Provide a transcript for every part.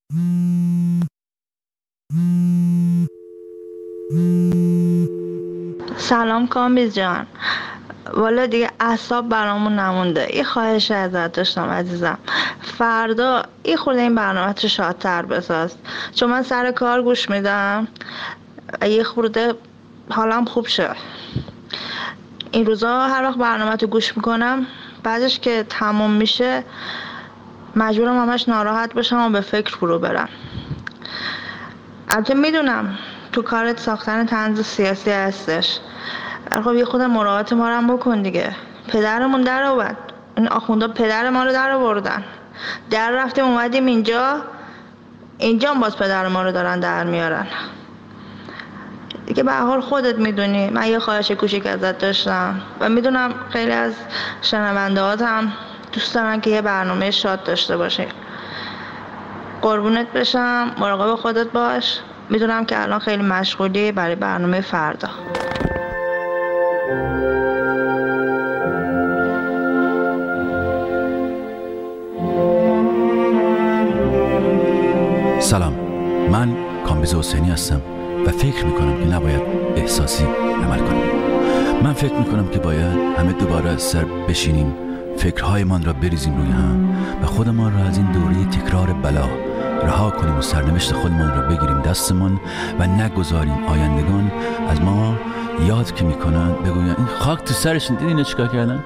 سلام کامبیز جان. والا دیگه اعصاب برامون نمونده. یه خواهش ازت داشتم عزیزم، فردا یه خورده این برنامه رو شادتر بساز، چون من سر کار گوش میدم یه خورده حالم خوب شه. این روزا هر وقت برنامه رو گوش میکنم بعدش که تموم میشه مجبورم همش ناراحت باشم و به فکر فرو برم. البته میدونم تو کارت ساختن طنز سیاسی هستش، خب یه خود مراعات ما رو هم بکن دیگه. پدرمون در آورد، این آخوندا پدر ما رو در آوردن، در رفتیم اومدیم اینجا هم باز پدر ما رو دارن در میارن دیگه. به هر حال خودت میدونی من یه خواهش کوچیک ازت داشتم و میدونم خیلی از شنونده‌هات هم دوست دارن که یه برنامه شاد داشته باشی. قربونت بشم، مراقب خودت باش. میدونم که الان خیلی مشغولی برای برنامه فردا. سلام، من کامبیز حسینی هستم و فکر میکنم که نباید احساسی عمل کنیم. من فکر میکنم که باید همه دوباره سر بشینیم، فکرهایمان را بریزیم روی هم و خودمان را از این دوره تکرار بلا رها کنیم و سرنوشت خودمان را بگیریم دستمان و نگذاریم آیندگان از ما یاد که میکنن بگوین این خاک تو سرشون، دیدی اینا چیکار کردن؟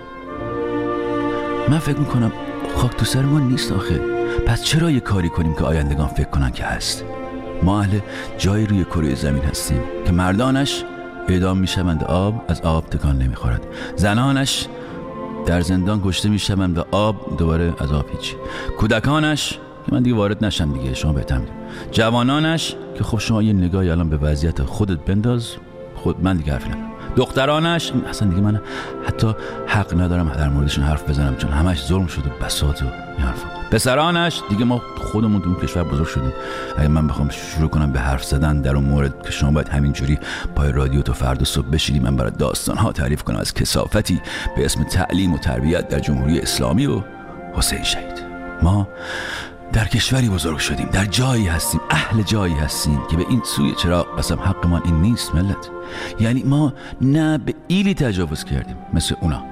من فکر میکنم خاک تو سر ما نیست آخه. پس چرا یه کاری کنیم که آیندگان فکر کنن که هست؟ ما اهل جایی روی کره زمین هستیم که مردانش اعدام میشوند، آب از آب تکان نمیخورد، زنانش در زندان کشته میشوند و آب دوباره از آب هیچ، کودکانش که من دیگه وارد نشم دیگه، شما بهتر میدونید، جوانانش که خب شما یه نگاهی الان به وضعیت خودت بنداز، خود من دیگه حرفی ندارم، دخترانش اصلا دیگه من حتی حق ندارم در موردشون حرف بزنم چون همش ظلم شده، بساط و این حرفا، پسرانش دیگه ما خودمون تو اون کشور بزرگ شدیم. اگه من بخوام شروع کنم به حرف زدن در اون مورد که شما باید همینجوری پای رادیو تو فردا صبح بشینی من برای داستان‌ها تعریف کنم از کثافتی به اسم تعلیم و تربیت در جمهوری اسلامی و حسین شهید. ما در کشوری بزرگ شدیم، در جایی هستیم، اهل جایی هستیم که به این سوی چراغ قسم حقمان این نیست ملت. یعنی ما نه به ایلی تجاوز کردیم مثل اونا،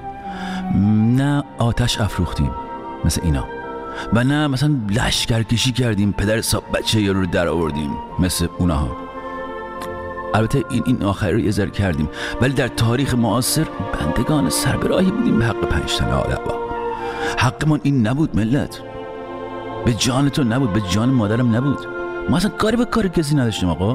نه آتش افروختیم مثل اینا، و نه مثلا لشکرکشی کردیم پدر حساب بچه یارو رو در آوردیم مثل اونها. البته این آخری رو یه ذره کردیم، ولی در تاریخ معاصر بندگان سربراهی بودیم به حق 5 تن آدما. حقمون این نبود ملت، به جان تو نبود، به جان مادرم نبود. ما اصلا کاری به کار کسی نداشتیم آقا.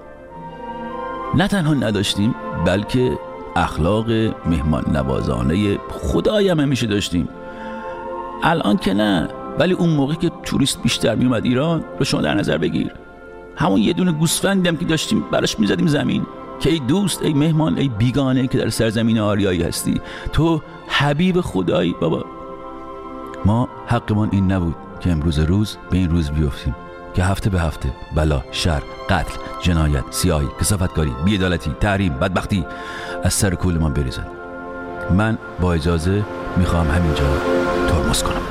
نه تنها نداشتیم بلکه اخلاق مهمان نوازانه خدایی هم همیشه داشتیم. الان که نه، ولی اون موقع که توریست بیشتر می اومد ایران رو شما در نظر بگیر، همون یه دونه گوسفندی که داشتیم براش میزدیم زمین که ای دوست، ای مهمان، ای بیگانه که در سرزمین آریایی هستی، تو حبیب خدایی بابا. ما حقمون این نبود که امروز روز به این روز بیفتیم که هفته به هفته بلا، شر، قتل، جنایت، سیاهی، کثافتکاری، بی‌عدالتی، تحریم، بدبختی از سر کول ما بریزد. من با اجازه میخوام همینجا ترمز کنم.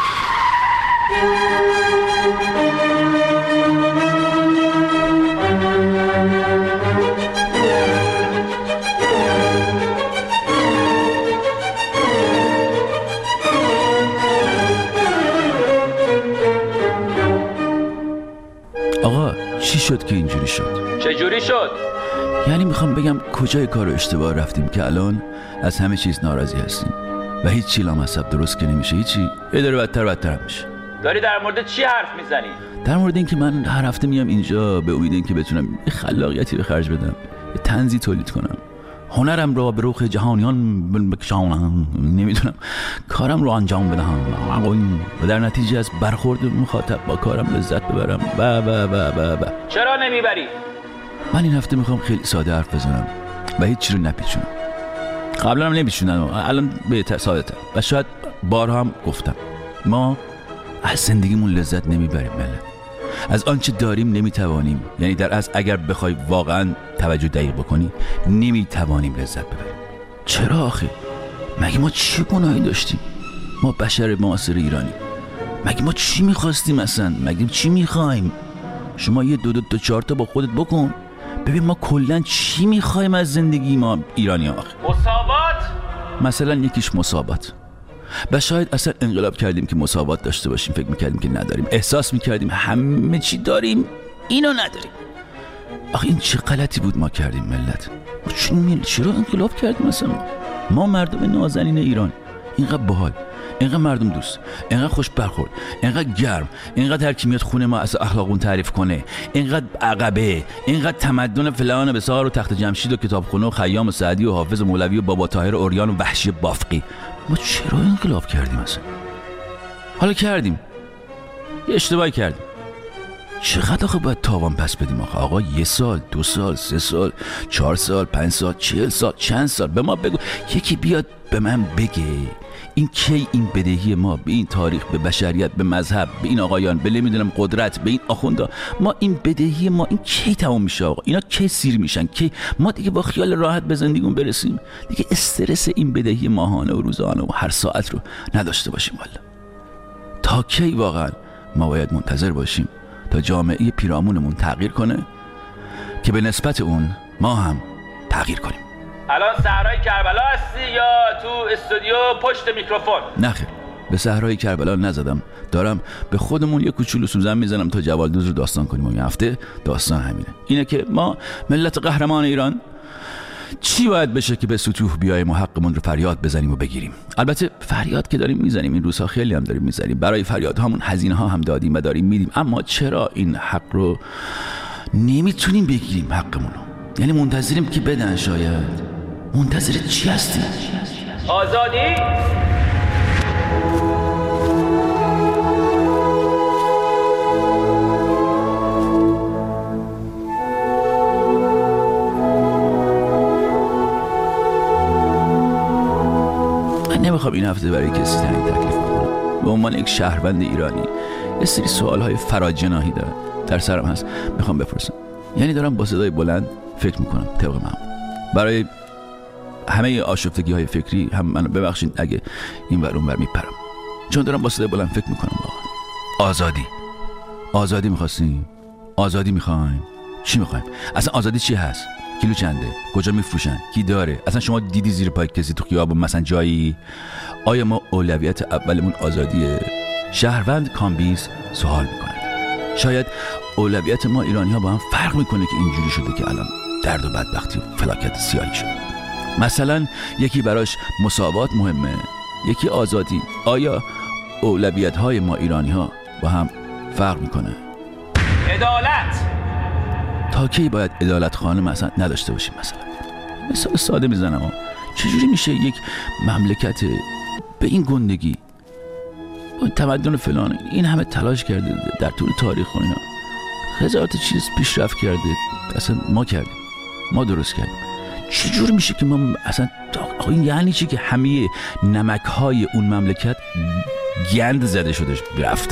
آقا چی شد که اینجوری شد؟ چجوری شد؟ یعنی میخوام بگم کجای کار اشتباه رفتیم که الان از همه چیز ناراضی هستیم و هیچ چی لامصب درست که نمیشه، هیچی یه داره بدتر هم میشه. داری در مورد چی حرف میزنی؟ در مورد این که من هر هفته میام اینجا به امید این که بتونم یه خلاقیتی به خرج بدم، یه طنزی تولید کنم، هنرم رو به رخ جهانیان بکشانم، نمیدونم کارم رو انجام بدم و در نتیجه از برخورد مخاطب با کارم لذت ببرم و چرا نمیبری؟ من این هفته میخوام خیلی ساده حرف بزنم و هیچ چی رو نپیچونم. قبلا هم نمیچونم، الان بهتر ساده‌تر و شاید بارها هم گفتم ما از زندگیمون لذت نمیبریم ملت. از آنچه داریم نمیتوانیم، یعنی در از اگر بخوای واقعا توجه دقیق بکنی نمیتوانیم لذت ببریم. چرا آخه؟ مگه ما چه گناهی داشتیم؟ ما بشر معاصر ایرانی مگه ما چی میخواستیم اصلا؟ مگه چی میخوایم؟ شما یه دو چهار تا با خودت بکن ببین ما کلن چی میخوایم از زندگی ما ایرانی ها. مساوات؟ مثلا یکیش مساوات. و شاید اصلا انقلاب کردیم که مساوات داشته باشیم، فکر میکردیم که نداریم، احساس میکردیم همه چی داریم اینو نداریم. آخه این چه غلطی بود ما کردیم ملت؟ چرا انقلاب کردیم مثلا؟ ما مردم نازنین ایران اینقدر باحال، اینقدر مردم دوست، اینقدر خوش برخورد، اینقدر گرم، اینقدر هر کی میاد خونه ما از اخلاقون تعریف کنه، اینقدر عقبه، اینقدر تمدن فلان بسار و تخت جمشید و کتابخونه و خیام و سعدی و حافظ و مولوی و بابا طاهر و اوریان و وحشی بافقی. ما چرا انقلاب کردیم اصلا؟ حالا کردیم، یه اشتباهی کردیم، چقدر آخه باید تاوان پس بدیم آقا؟ 1 سال، 2 سال، 3 سال، 4 سال، 5 سال، 40 سال، چند سال؟ به ما بگو، یکی بیاد به من بگه این کی این بدهی ما به این تاریخ، به بشریت، به مذهب، به این آقایان، به نمیدونم قدرت، به این آخوندا، ما این بدهی ما این کی تموم میشه آقا؟ اینا کی سیر میشن؟ کی ما دیگه با خیال راحت به زندگیمون برسیم؟ دیگه استرس این بدهی ماهانه و روزانه و هر ساعت رو نداشته باشیم. والا تا کی واقعا ما باید منتظر باشیم تا جامعه پیرامونمون تغییر کنه که به نسبت اون ما هم تغییر کنیم؟ الان صحرای کربلا هستی یا تو استودیو پشت میکروفون؟ نه خیر، به صحرای کربلا نزدم، دارم به خودمون یه کوچولو سوزن میزنم تا جوالدوز رو داستان کنیم. و این هفته داستان همینه، اینه که ما ملت قهرمان ایران چی باید بشه که به سطوح بیایم و حقمون رو فریاد بزنیم و بگیریم. البته فریاد که داریم میزنیم، این روزها خیلی هم داریم میزنیم، برای فریادهامون هزینه ها هم دادیم و داریم میدیم، اما چرا این حق رو نمیتونیم بگیریم حقمون رو؟ یعنی منتظریم که بدن. شاید منتظر چی هستیم؟ آزادی؟ من نمیخوام این هفته برای کسی تعیین تکلیف کنم. به عنوان یک شهروند ایرانی یه سری سوالهای فراجناحی دارم در سرم هست، میخوام بپرسم. یعنی دارم با صدای بلند فکر میکنم طبق معمول. برای همه آشفتگی های فکری هم منو ببخشید اگه این ور اون ور میپرم، چون دارم با صدای بلند فکر میکنم. واقعا آزادی میخواستیم؟ آزادی میخوایم؟ چی میخوایم؟ اصلا آزادی چی هست؟ کیلو چنده؟ کجا میفروشن؟ کی داره؟ اصلا شما دیدی زیر پای کسی تو خیابون مثلا جایی؟ آیا ما اولویت اولمون آزادیه؟ شهروند کامبیز سوال میکنه. شاید اولویت ما ایرانی ها با هم فرق میکنه که اینجوری شده که الان درد و بدبختی و فلاکت سیاهی شده. مثلا یکی براش مساوات مهمه، یکی آزادی. آیا اولویت های ما ایرانی ها با هم فرق میکنه؟ عدالت تا کی باید عدالت خانه مثلا نداشته باشیم؟ مثلا ساده میزنم، چجوری میشه یک مملکت به این گندگی با تمدن فلان این همه تلاش کرده در طول تاریخ و اینا هزارات چیز پیشرفت کرده، اصلا ما کردیم، ما درست کردیم، چجور میشه که ما اصلا این یعنی چی که همه نمک های اون مملکت گند زده شده رفته؟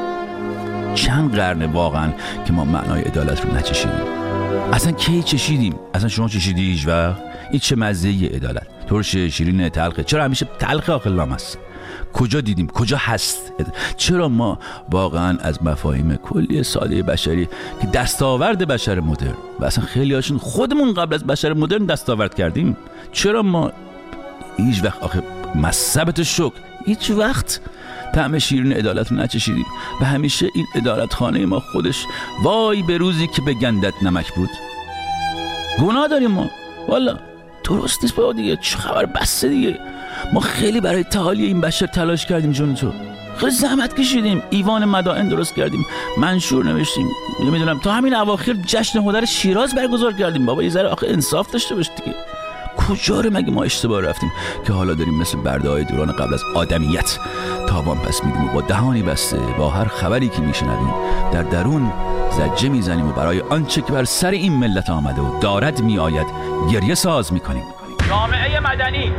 چند قرنه واقعا که ما معنای عدالت رو نچشیدیم؟ اصلا کی چشیدیم؟ اصلا شما چشیدی هیچ وقت؟ این چه مزه‌ای عدالت؟ ترشه، شیرینه، تلخه؟ چرا همیشه تلخه آخه لامس؟ کجا دیدیم؟ کجا هست؟ چرا ما واقعا از مفاهیم کلی ساده بشری که دستاورد بشر مدرن و اصلا خیلی هاشون خودمون قبل از بشر مدرن دستاورد کردیم، چرا ما هیچ وقت آخه مصبت شک هیچ وقت طعم شیرین عدالت رو نچشیدیم؟ و همیشه این عدالت خانه ما خودش وای به روزی که به گندت نمک بود. گناه داریم ما والا، درست نیست با دیگه، چه خبر؟ بسته دیگه. ما خیلی برای تعالی این بشر تلاش کردیم جون تو، خیلی زحمت کشیدیم، ایوان مدائن درست کردیم، منشور نوشتیم، نمیدونم تا همین اواخر جشن هنر شیراز برگزار کردیم. بابا یه ذره آخه انصاف داشته باش دیگه. کجا رو مگه ما اشتباه رفتیم که حالا داریم مثل برده‌های دوران قبل از آدمیت تاوان پس میدیم و با دهانی بسته با هر خبری که میشنویم در درون زجه میزنیم و برای آنچه که بر سر این ملت آمده و دارد میآید گریه ساز میکنیم؟ جامعه مدنی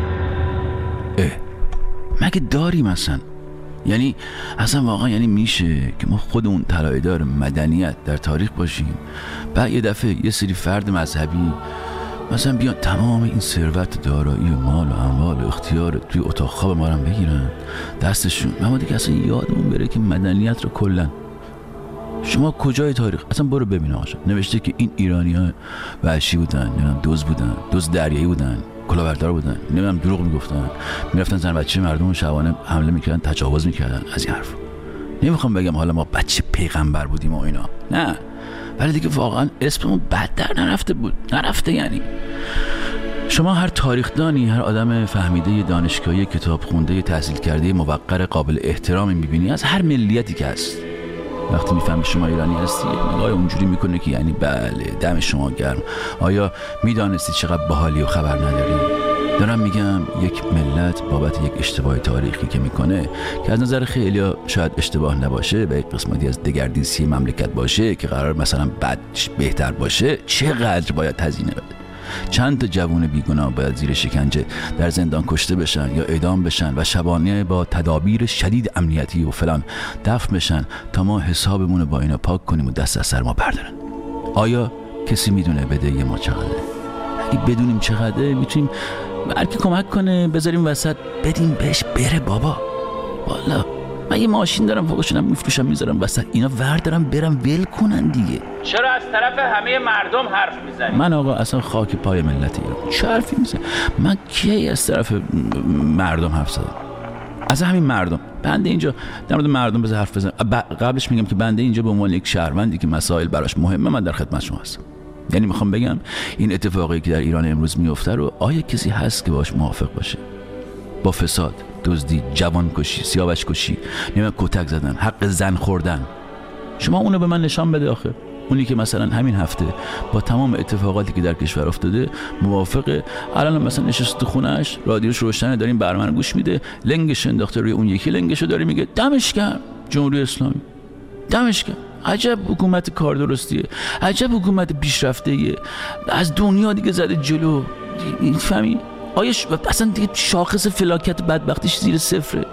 مگه داریم اصلا؟ یعنی اصلا واقعا یعنی میشه که ما خودمون طلایه‌دار مدنیت در تاریخ باشیم، بعد یه دفعه یه سری فرد مذهبی مثلا بیان تمام این ثروت دارایی و مال و اموال و اختیار توی اتاق خواب ما رو بگیرن دستشون. ما دیگه اصلا یادمون بره که مدنیت رو کلا شما کجای تاریخ اصلا برو ببین آقا نوشته که این ایرانی‌ها وحشی بودن، نمیدونم دزد بودن، دزد دریایی بودن، کلاهبردار بودن، نمیدونم دروغ میگفتن، میرفتن زن بچه مردم رو شبانه حمله میکردن، تجاوز میکردن. از این حرف نمیخوام بگم حالا ما بچه پیغمبر بودیم و اینا، نه، ولی دیگه واقعا اسممون بد در نرفته بود، نرفته. یعنی شما هر تاریخدانی، هر آدم فهمیده دانشگاهی، کتاب خونده، تحصیل کرده، موقر، قابل احترامی میبینی از هر ملیتی که هست، وقتی میفهمی شما ایرانی هستی نگاه اونجوری میکنه که یعنی بله دم شما گرم، آیا میدانستی چقدر باحالی و خبر نداری؟ دارم میگم یک ملت بابت یک اشتباه تاریخی که میکنه که از نظر خیلیا شاید اشتباه نباشه و یک قسمتی از دگردیسی مملکت باشه که قرار مثلا بد بهتر باشه، چقدر باید هزینه بده؟ چند تا جوون بیگناه باید زیر شکنجه در زندان کشته بشن یا اعدام بشن و شبانه با تدابیر شدید امنیتی و فلان دفن بشن تا ما حسابمون رو با اینا پاک کنیم و دست از سر ما بردارن؟ آیا کسی میدونه بدهی ما چقدره؟ اگه بدونیم چقدره میتونیم هر کی کمک کنه بذاریم وسط بدیم بهش بره. بابا والا من یه ماشین دارم فوقشونم میفروشم میذارم وسط، اینا وردارم برم ول کنن دیگه. چرا از طرف همه مردم حرف میزنی؟ من آقا اصلا خاک پای ملت ایران چه حرفی میزنم؟ من کی از طرف مردم حرف زدم؟ از همین مردم. بنده اینجا در مورد مردم بذار حرف بزنم. قبلش میگم که بنده اینجا به عنوان یک شهروندی که مسائل براش مهمه من در خدمت شما هستم. یعنی میخوام بگم این اتفاقی که در ایران امروز میفته رو آیا کسی هست که باش موافق باشه؟ با فساد، دزدی، جوانکشی، سیاوش کشی، نمیدونم کتک زدن، حق زن خوردن. شما اونو به من نشان بده آخه. اونی که مثلا همین هفته با تمام اتفاقاتی که در کشور افتاده موافقه، الان مثلا نشسته تو خونه‌اش رادیوش روشنه داریم برنامه رو گوش میده، لنگش انداخته روی اون یکی لنگشو داره میگه دمش گرم جمهوری اسلامی، دمش گرم، عجب حکومت کار درستیه، عجب حکومت پیشرفته‌ایه، از دنیا دیگه زده جلو. فهمی؟ آیا اصلا دیگه شاخص فلاکت بدبختیش زیر صفره؟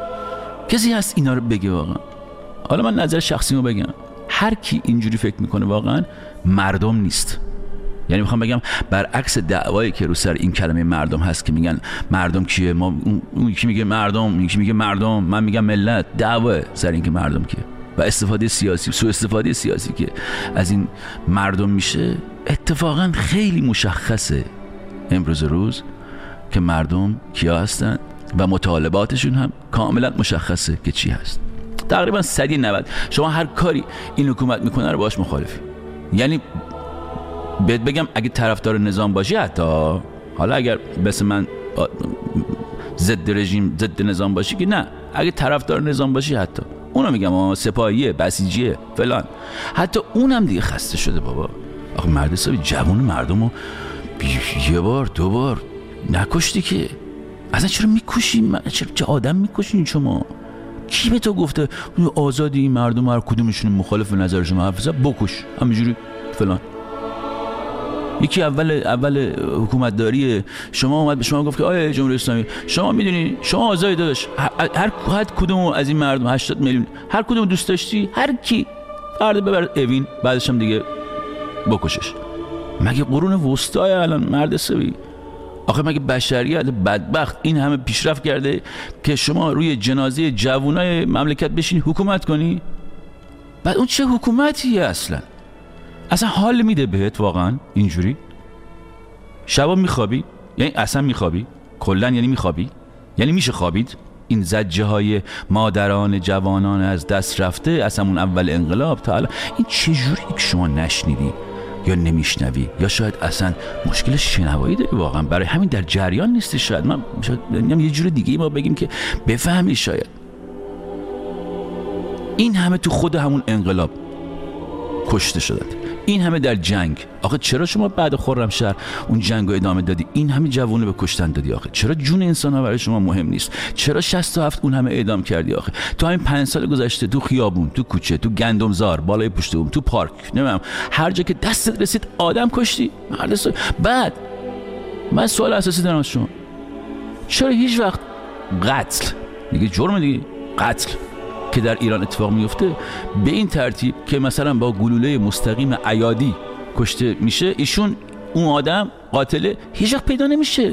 کسی هست اینا رو بگه واقعا؟ حالا من نظر شخصیمو بگم، هر کی اینجوری فکر میکنه واقعا مردم نیست. یعنی میخوام بگم برعکس دعوایی که رو سر این کلمه مردم هست که میگن مردم کیه، ما اون یکی میگه مردم، اون یکی میگه مردم، من میگم ملت، دعوا سر این که مردم کیه و استفاده سیاسی، سوء استفاده سیاسی که از این مردم میشه. اتفاقا خیلی مشخصه امروز روز که مردم کیا هستن و مطالباتشون هم کاملا مشخصه که چی هست. تقریبا 190 شما هر کاری این حکومت میکنه رو باش مخالفی. یعنی بهت بگم اگه طرفدار نظام باشی، حتی حالا اگر مثل من ضد رژیم ضد نظام باشی که نه، اگه طرفدار نظام باشی حتی اونو میگم سپاهیه، بسیجیه، فلان، حتی اونم دیگه خسته شده. بابا آخه مرد حسابی جوان مردمو یه بار دو بار نکشتی که اصلا چرا میکشی؟ چرا آدم میکشین شما؟ کی به تو گفته آزادی این مردم هر کدومشون مخالف نظرشون حرف بزنه بکش همینجوری فلان؟ یکی اول حکومتداری شما اومد به شما گفت که آیا جمهوری اسلامی شما میدونی شما آزادی داشت هر کدوم از این مردم 80 میلیون هر کدوم دوست داشتی هر کی فردا ببر اوین، بعدش هم دیگه بکشش. مگه قرون وسطای الان مرد حسابی؟ آخه مگه بشریت بدبخت این همه پیشرفت کرده که شما روی جنازه جوانای مملکت بشینی حکومت کنی؟ بعد اون چه حکومتیه اصلا حال میده بهت واقعا اینجوری؟ شبا میخوابی؟ یعنی اصلا میخوابی؟ کلن یعنی میخوابی؟ یعنی میشه خوابید؟ این زجه های مادران جوانان از دست رفته اصلا اون اول انقلاب تا الان این چجوری که شما نشنیدی یا نمیشنوی؟ یا شاید اصلا مشکل شنوایی داری واقعا، برای همین در جریان نیستی. شاید من یه جور دیگه ما بگیم که بفهمی. شاید این همه تو خود همون انقلاب کشته شدن، این همه در جنگ. آخه چرا شما بعد خرمشهر اون جنگو ادامه دادی؟ این همه جوونه به کشتن دادی. آخه چرا جون انسان‌ها برای شما مهم نیست؟ چرا 67 اون همه اعدام کردی؟ آخه تو همین 5 سال گذشته تو خیابون، تو کوچه، تو گندمزار، بالای پشت بوم، تو پارک، نمیدونم هر جا که دستت رسید آدم کشتی. بعد من سوال اساسی دارم از شما، چرا هیچ وقت قتل دیگه جرم دیگه قتل که در ایران اتفاق میفته به این ترتیب که مثلا با گلوله مستقیم عیادی کشته میشه، ایشون اون آدم قاتله هیچ وقت پیدا نمیشه.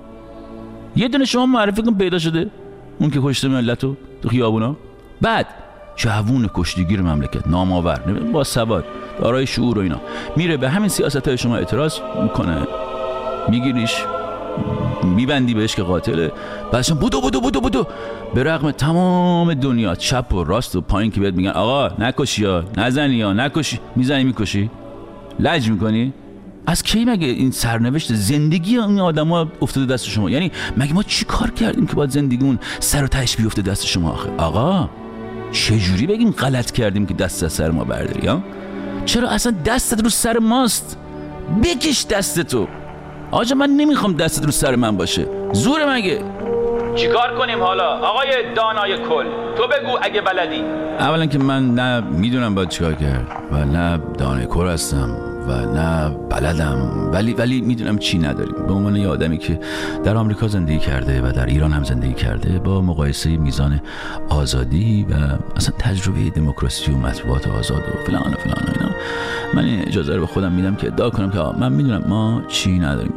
یه دونه شما معرفی کن پیدا شده اون که کشته ملتو تو خیابونا. بعد جوون کشتیگیر مملکت، نامآور، با سواد، دارای شعور و اینا، میره به همین سیاست‌های شما اعتراض میکنه، میگیریش، میبندی بهش که قاتله، بعدش بودو به رغم تمام دنیا چپ و راست و پایین که بهت میگن آقا نکشی یا نزنی یا نکشی، میزنی میکشی، لج میکنی. از کی مگه این سرنوشت زندگی این آدما افتاده دست شما؟ یعنی مگه ما چی کار کردیم که باید زندگیمون سر و تهش بیفته دست شما؟ آخه آقا چه جوری بگیم غلط کردیم که دست از سر ما برداری؟ ها چرا اصلا دستت رو سر ماست؟ بکش دستتو. آجا من نمیخوام دستت رو سر من باشه، زوره مگه؟ چیکار کنیم حالا آقای دانای کل؟ تو بگو اگه بلدی. اولا که من نه میدونم باید چیکار کرد و نه دانای کل هستم و نه بلدم، ولی میدونم چی نداریم. به عنوان یه آدمی که در آمریکا زندگی کرده و در ایران هم زندگی کرده، با مقایسه میزان آزادی و اصلا تجربه دموکراسی و مطبوعات آزاد و فلان و اینا، من این اجازه رو به خودم میدم که ادعا کنم که من میدونم ما چی نداریم.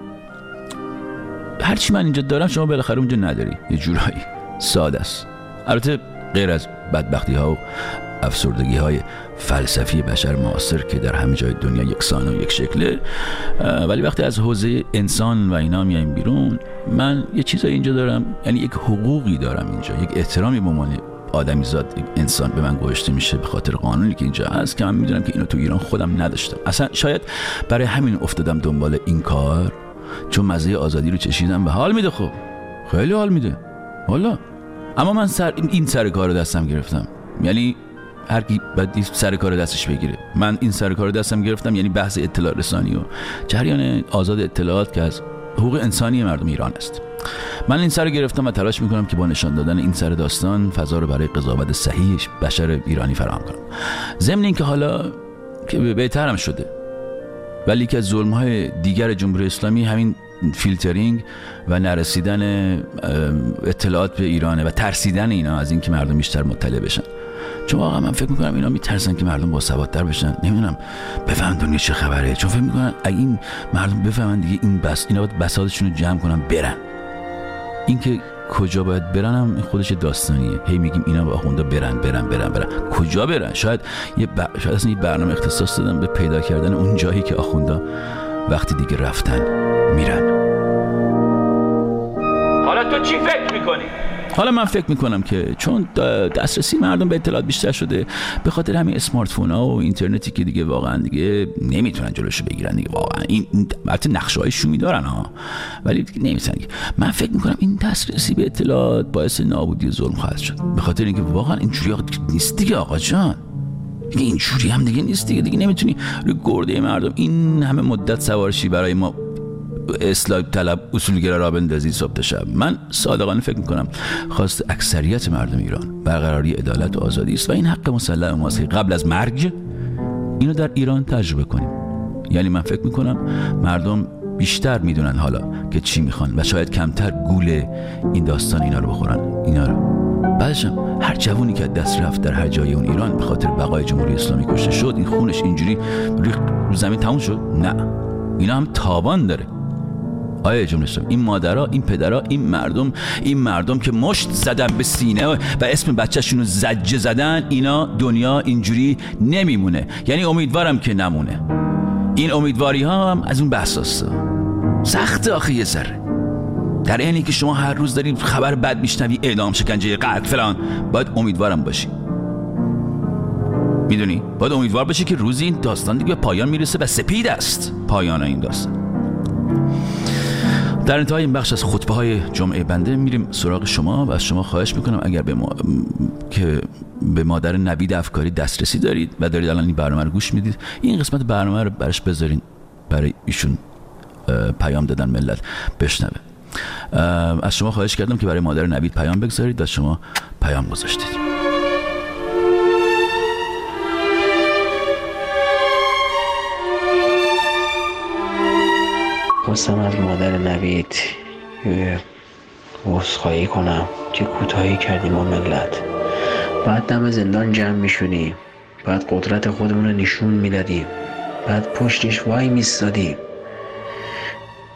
هرچی من اینجا دارم شما بالاخره اونجا نداری. یه جورایی ساده است، البته غیر از بدبختی ها و افسردگی های فلسفی بشر معاصر که در همه جای دنیا یکسان و یک شکله. ولی وقتی از حوزه انسان و اینا میایم بیرون، من یه چیزایی اینجا دارم، یعنی یک حقوقی دارم اینجا، یک احترامی به عنوان آدمی زاد، یک انسان به من گذاشته میشه به خاطر قانونی که اینجا هست که من میدونم که اینو تو ایران خودم نداشتم. اصلا شاید برای همین افتادم دنبال این کار، چون مزه آزادی رو چشیدم و حال میده. خب خیلی حال میده والا. اما من این سر کار رو دستم گرفتم، یعنی هر کی باید سر کار دستش بگیره. من این سر کار دستم گرفتم، یعنی بحث اطلاع رسانی و جریان آزاد اطلاعات که از حقوق انسانی مردم ایران است. من این سر گرفتم و تلاش میکنم که با نشان دادن این سر داستان فضا رو برای قضاوت صحیح بشر ایرانی فراهم کنم. ضمن اینکه حالا که بهتر هم شده، ولی که از ظلم‌های دیگر جمهوری اسلامی همین فیلترینگ و نرسیدن اطلاعات به ایرانه و ترسیدن اینا از اینکه مردم بیشتر مطلع بشن. چون واقعا من فکر میکنم اینا میترسن که مردم باسوادتر بشن، نمیدونم بفهم دنیا چه خبره، چون فکر میکنن اگه این مردم بفهمن دیگه این اینا باید بساطشون رو جمع کنن برن. اینکه کجا باید برن هم خودش داستانیه. هی میگیم اینا با آخوندا برن کجا برن؟ شاید اصلا یه برنامه اختصاص دادن به پیدا کردن اون جایی که آخوندا وقتی دیگه رفتن میرن. حالا تو چی فکر میکنی؟ حالا من فکر میکنم که چون دسترسی مردم به اطلاعات بیشتر شده، به خاطر همین اسمارت فون ها و اینترنتی که دیگه واقعا دیگه نمیتونن جلوشو بگیرن دیگه. واقعا این البته نقشه‌های شومی دارن ها، ولی دیگه نمیتونن. من فکر میکنم این دسترسی به اطلاعات باعث نابودی ظلم خواهد شد، به خاطر اینکه واقعا اینجوری نیست دیگه آقا جان. دیگه اینجوری هم دیگه نیست دیگه نمیتونی روی گرده مردم این همه مدت سوارشی برای ما اصلاح طلب اصولگرا را بندازی صبح تا شب. من صادقانه فکر میکنم خواست اکثریت مردم ایران برقراری عدالت و آزادی است و این حق مسلم ماست که قبل از مرگ اینو در ایران تجربه کنیم. یعنی من فکر میکنم مردم بیشتر میدونن حالا که چی میخوان و شاید کمتر گول این داستان اینا رو بخورن. اینا رو بعدش هر جوونی که دست رفت در هر جای اون ایران به خاطر بقای جمهوری اسلامی کشته شد، این خونش اینجوری رو زمین تموم شد؟ نه، اینا هم تاوان داره. آیه جمهوری اسلامی، این مادرها، این پدرها، این مردم که مشت زدن به سینه و اسم بچه‌شون رو زجه زدن، اینا دنیا اینجوری نمیمونه. یعنی امیدوارم که نمونه. این امیدواری ها هم از اون بحثاست. سخته آخه یه ذره. در اینی که شما هر روز دارید خبر بد میشنوی، اعدام، شکنجه، قتل فلان، باید امیدوارم باشی. میدونی؟ باید امیدوار باشی که روزی این داستان دیگه به پایان میرسه و سپید است پایان این داستان. در انتهای این بخش از خطبه های جمعه بنده میریم سراغ شما و از شما خواهش میکنم اگر که به مادر نوید افکاری دسترسی دارید و دارید الان این برنامه رو گوش میدید، این قسمت برنامه رو برش بذارین برای ایشون پیام دادن ملت بشنوه. از شما خواهش کردم که برای مادر نوید پیام بگذارید و شما پیام گذاشتید. خواستم از مادر نوید عذرخواهی کنم که کوتاهی کردیم با ملت. بعد دم زندان جمع میشونیم، بعد قدرت خودمون رو نشون میدادیم، بعد پشتش وای میستادیم.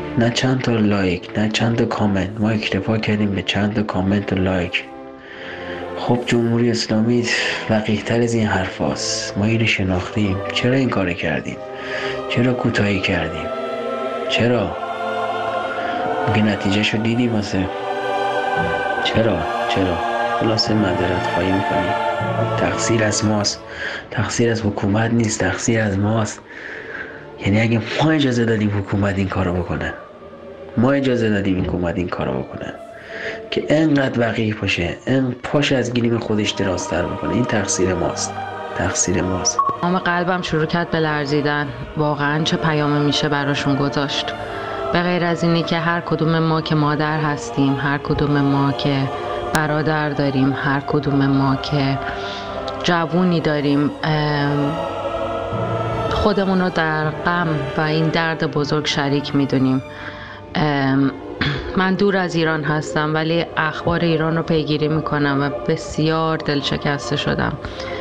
نه چند تا لایک، نه چند تا کامنت. ما اکتفا کردیم به چند تا کامنت و لایک. خب جمهوری اسلامی وقیح تر از این حرف هاست. ما اینو شناختیم. چرا این کار کردیم؟ چرا کوتاهی کردیم؟ چرا؟ میگه نتیجه شو دیدیم واسه. چرا؟ خلاصه معذرت خواهی میکنیم. تقصیر از ماست، تقصیر از حکومت نیست، تقصیر از ماست. یعنی اگه ما اجازه دادیم حکومت این کارو بکنه، ما اجازه دادیم حکومت این کارو بکنه که انقدر وقیح باشه، پاش از گلیم خودش درازتر بکنه، این تقصیر ماست. تمام قلبم شروع کرد به لرزیدن. واقعا چه پیامی میشه براشون گذاشت؟ به غیر از اینی که هر کدوم ما که مادر هستیم، هر کدوم ما که برادر داریم، هر کدوم ما که جوونی داریم، خودمون رو در غم و این درد بزرگ شریک میدونیم. من دور از ایران هستم ولی اخبار ایران رو پیگیری میکنم و بسیار دلشکسته شدم.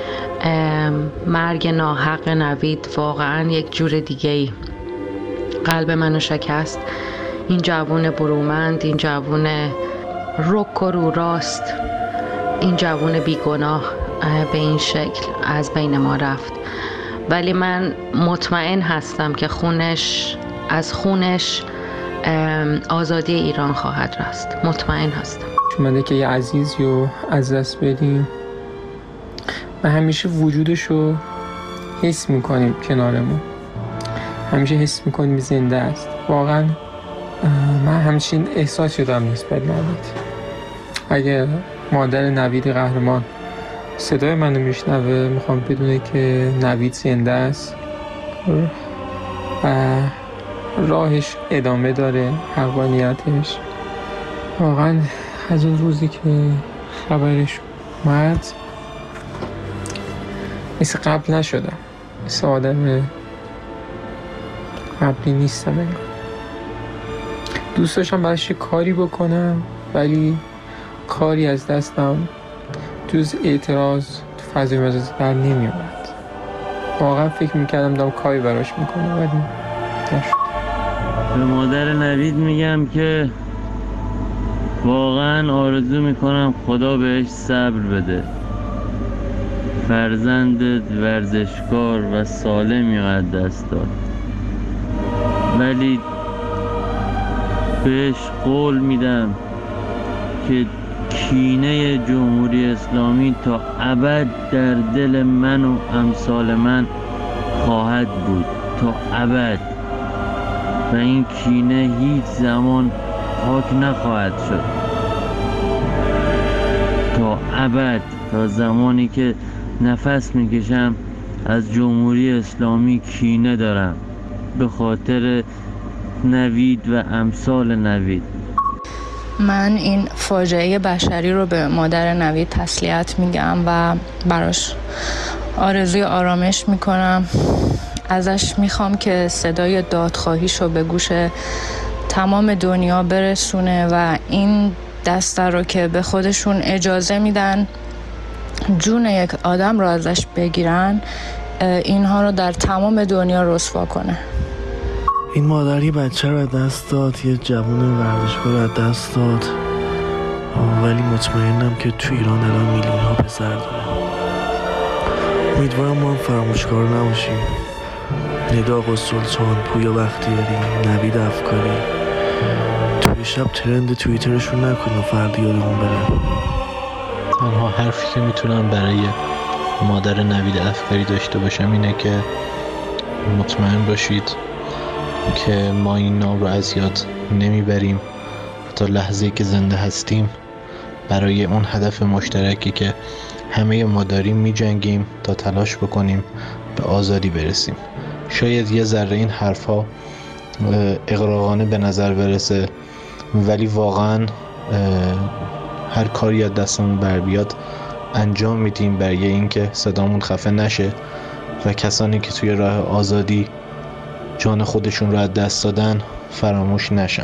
مرگ ناحق نوید واقعا یک جور دیگه‌ای قلب منو شکست. این جوون برومند، این جوون رک و رو راست، این جوون بیگناه به این شکل از بین ما رفت. ولی من مطمئن هستم که از خونش آزادی ایران خواهد رست. مطمئن هستم. شما که یه عزیزی رو از دست بدیم و همیشه وجودشو حس میکنیم کنارمون، همیشه حس میکنیم زنده است. واقعا من همچین احساس شدم نسبت نوید. اگه مادر نوید قهرمان صدای منو میشنوه، میخوام بدونه که نوید زنده است و راهش ادامه داره، حقانیتش. واقعا از اون روزی که خبرش اومد مثل قبل نشدم، مثل آدم قبلی نیستم. دوست داشتم براش کاری بکنم ولی کاری از دستم جز اعتراض تو فضای مجازی در نمی اومد. واقعا فکر میکردم دارم کاری براش میکنم ولی نشد. به مادر نوید میگم که واقعا آرزو میکنم خدا بهش صبر بده. فرزندت ورزشکار و سالمی از دست داد، ولی بهش قول میدم که کینه جمهوری اسلامی تا ابد در دل من و امثال من خواهد بود، تا ابد. و این کینه هیچ زمان پاک نخواهد شد تا ابد. تا زمانی که نفس میکشم از جمهوری اسلامی کینه دارم به خاطر نوید و امثال نوید. من این فاجعه بشری رو به مادر نوید تسلیت میگم و براش آرزوی آرامش میکنم. ازش میخوام که صدای دادخواهیشو به گوش تمام دنیا برسونه و این دسته رو که به خودشون اجازه میدن جون یک آدم رو ازش بگیرن، اینها رو در تمام دنیا رسوا کنه. این مادری بچه رو از دست داد، یه جوون ورزشکار رو از دست داد، ولی مطمئنم که تو ایران الان میلیون ها پسر داره. امیدوارم ما هم فراموشکار نباشیم. ندا آقا سلطان، پویا بختیاری، نوید افکاری توی شب ترند توییترشون نکنیم و فردا یادمون بره. تنها حرفی که میتونم برای مادر نوید افکاری داشته باشم اینه که مطمئن باشید که ما این نام رو از یاد نمیبریم. تا لحظه‌ای که زنده هستیم برای اون هدف مشترکی که همه ما داریم میجنگیم تا تلاش بکنیم به آزادی برسیم. شاید یه ذره این حرفا اغراقانه به نظر برسه، ولی واقعا هر کاری از دستمون بر بیاد انجام میدیم برای اینکه صدامون خفه نشه و کسانی که توی راه آزادی جان خودشون رو از دست دادن فراموش نشن.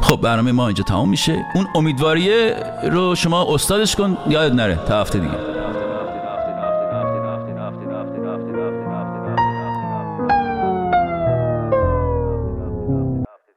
خب برنامه ما اینجا تمام میشه. اون امیدواریه رو شما استادش کن، یاد نره تا هفته دیگه.